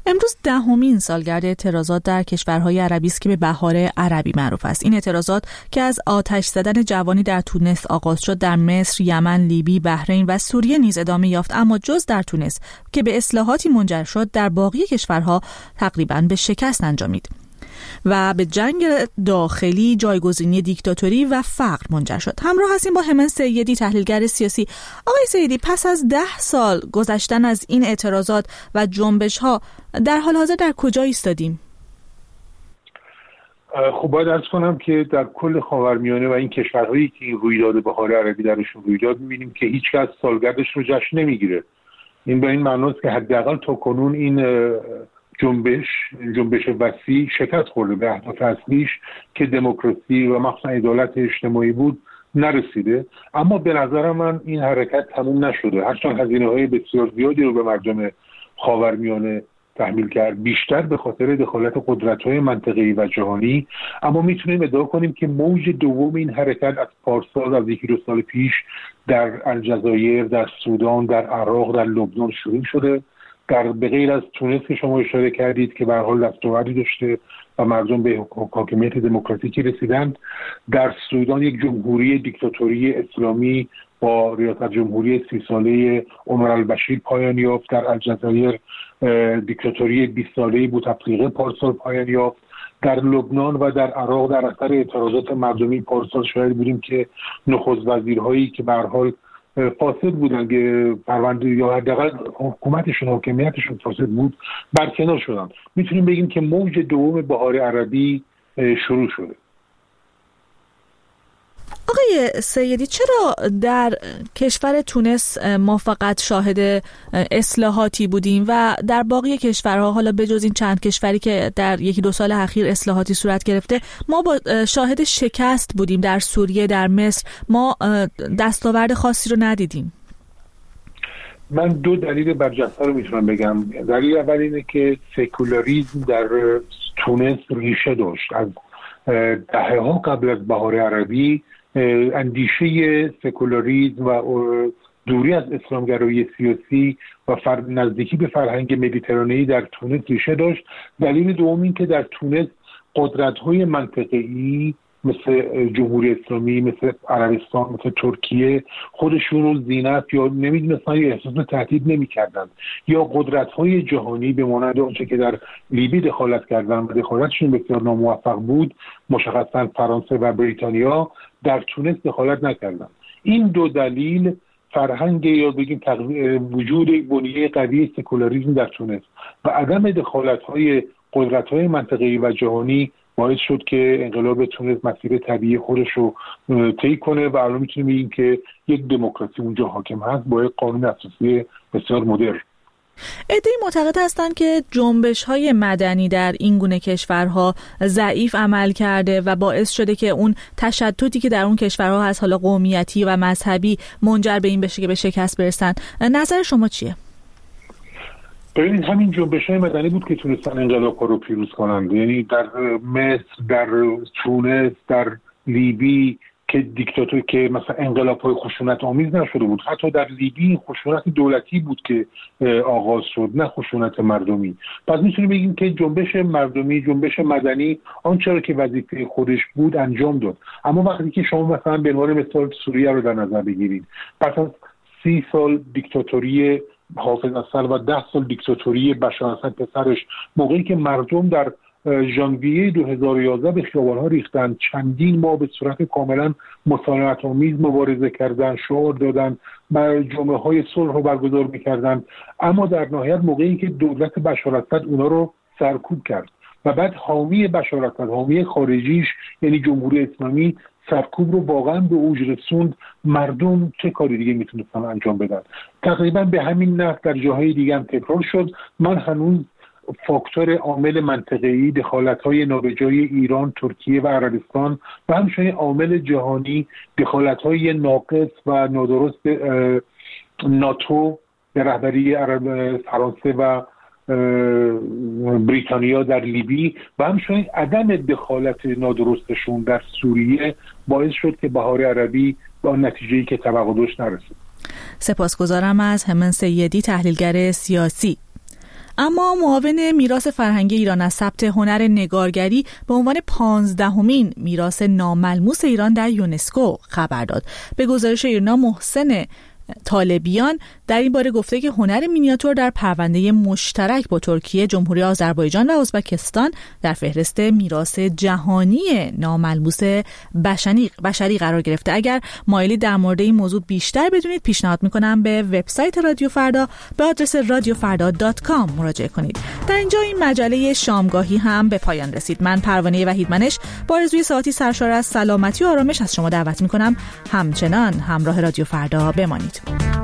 S1: امروز دهمین سالگرد اعتراضات در کشورهای عربی است که به بهار عربی معروف است. این اعتراضات که از آتش زدن جوانی در تونس آغاز شد، در مصر، یمن، لیبی، بحرین و سوریه نیز ادامه یافت، اما جز در تونس که به اصلاحاتی منجر شد، در باقی کشورها تقریباً به شکست انجامید و به جنگ داخلی، جایگزینی دیکتاتوری و فقر منجر شد. همراه هستیم با همن سیدی، تحلیلگر سیاسی. آقای سیدی، پس از ده سال گذشتن از این اعتراضات و جنبش ها، در حال حاضر در کجا ایستادیم؟
S5: خب باید عرض کنم که در کل خاورمیانه و این کشورهایی که این رویداد بهار عربی درشون رویداد، می‌بینیم که هیچ کس سالگردش رو جشن نمیگیره. این به این معناست که حداقل تا کنون این جنبش جنبش وسیع شکست خورده، به اهداف اصلیش که دموکراسی و مخصوصا عدالت اجتماعی بود نرسیده. اما به نظر من این حرکت تموم نشده، هرچند هزینه‌های بسیار زیادی رو به مردم خاورمیانه تحمیل کرد، بیشتر به خاطر دخالت قدرت‌های منطقه‌ای و جهانی. اما میتونیم ادعا کنیم که موج دوم این حرکت از پارسال، از یکی دو سال پیش در الجزایر، در سودان، در عراق، در لبنان شروع شده. در به غیر از تونس که شما اشاره کردید که به هر حال دستاوردی داشته و مردم به حاکمیت دموکراتیکی رسیدند، در سودان یک جمهوری دیکتاتوری اسلامی با ریاست جمهوری سی ساله عمر البشیر پایان یافت. در الجزایر دیکتاتوری بیست ساله‌ای بوتفلیقه پارسال پایان یافت. در لبنان و در عراق در اثر اعتراضات مردمی پارسال شاهد بودیم که نخست وزیرهایی که به هر حال فاسد بودن که پرونده یا حداقل حکومتشون حاکمیتشون فاسد بود برکنار شدن. میتونیم بگیم که موج دوم بهار عربی شروع شده.
S1: آقای سیدی، چرا در کشور تونس ما فقط شاهد اصلاحاتی بودیم و در باقی کشورها، حالا بجز این چند کشوری که در یکی دو سال اخیر اصلاحاتی صورت گرفته، ما با شاهد شکست بودیم؟ در سوریه، در مصر ما دستاورد خاصی رو ندیدیم.
S5: من دو دلیل برجسته رو میتونم بگم. دلیل اول اینه که سکولاریسم در تونس ریشه داشت. از دهه ها قبل از بهار عربی اندیشه سکولاریسم و دوری از اسلامگرایی سیاسی و فر... نزدیکی به فرهنگ مدیترانه‌ای در تونس ریشه داشت. دلیل دوم این که در تونس قدرت‌های منطقه‌ای مثل جمهوری اسلامی، مثل عربستان، مثل ترکیه خودشون رو زینت یا نمیدونستن یا احساس تهدید نمی‌کردند، یا قدرت‌های جهانی به مانند آنچه که در لیبی دخالت کردن و دخالتشون بسیار ناموفق بود، مشخصاً فرانسه و بریتانیا، در تونس دخالت نکردند. این دو دلیل فرهنگ یا بگیم وجود بنیه قوی سکولاریسم در تونس و عدم دخالت‌های قدرت‌های منطقه‌ای و جهانی باعث شد که انقلاب تونس مسیر طبیعی خودش رو طی کنه و الان میتونیم بگیم که یک دموکراسی اونجا حاکم هست با یک قانون اساسی بسیار مدرن.
S1: عده‌ای معتقد هستند که جنبش‌های مدنی در این گونه کشورها ضعیف عمل کرده و باعث شده که اون تشتتی که در اون کشورها هست، حالا قومیتی و مذهبی، منجر به این بشه که به شکست برسن. نظر شما چیه؟
S5: ببینید، همین جنبش‌های مدنی بود که تونستن انقلاب رو پیروز کنند. یعنی در مصر، در تونس، در لیبی که دیکتاتوری که مثلا انقلاب‌های خشونت آمیز نشده بود. حتی در لیبی خشونت دولتی بود که آغاز شد، نه خشونت مردمی. پس میتونیم بگیم که جنبش مردمی، جنبش مدنی آنچه که وظیفه خودش بود انجام داد. اما وقتی که شما مثلا به عنوان مثال سوریه رو در نظر بگیرید، پس از سی سال دیکتاتوری حافظ اسد و ده سال دیکتاتوری بشار اسد پسرش، موقعی که مردم در ژانویه دو هزار و یازده به خیابان‌ها ریختن، چندین ماه به صورت کاملا مسالمت‌آمیز مبارزه کردند، شعار دادند، جمعه‌های صلح رو برگزار می‌کردند، اما در نهایت موقعی که دولت بشار اسد اونا رو سرکوب کرد و بعد حامی بشار اسد، حامی خارجیش یعنی جمهوری اسلامی، سرکوب رو واقعا به اوج رسوند، مردم چه کاری دیگه میتونستن انجام بدن؟ تقریبا به همین نحو در جاهای دیگه هم تکرار شد. من هنوز فاکتور عامل منطقه‌ای، دخالت‌های نابجای ایران، ترکیه و عربستان و همچنین عامل جهانی، دخالت‌های ناقص و نادرست ناتو به رهبری فرانسه و بریتانیا در لیبی و همچنین عدم دخالت نادرستشون در سوریه باعث شد که بهار عربی به آن نتیجه‌ای که توقع داشت نرسید.
S1: سپاسگزارم از همن سیدی، تحلیلگر سیاسی. اما معاون میراث فرهنگی ایران از ثبت هنر نگارگری به عنوان پانزدهمین میراث ناملموس ایران در یونسکو خبر داد. به گزارش ایرنا محسن طالبیان در این باره گفته که هنر مینیاتور در پرونده مشترک با ترکیه، جمهوری آذربایجان و ازبکستان در فهرست میراث جهانی ناملموس بشری بشری قرار گرفته. اگر مایلی در مورد این موضوع بیشتر بدونید، پیشنهاد میکنم به وبسایت رادیو فردا به آدرس رادیو فردا دات کام مراجعه کنید. در اینجا این مجله شامگاهی هم به پایان رسید. من پروانه وحیدمنش با آرزوی ساعتی سرشار از سلامتی و آرامش از شما دعوت میکنم همچنان همراه رادیو فردا بمانید.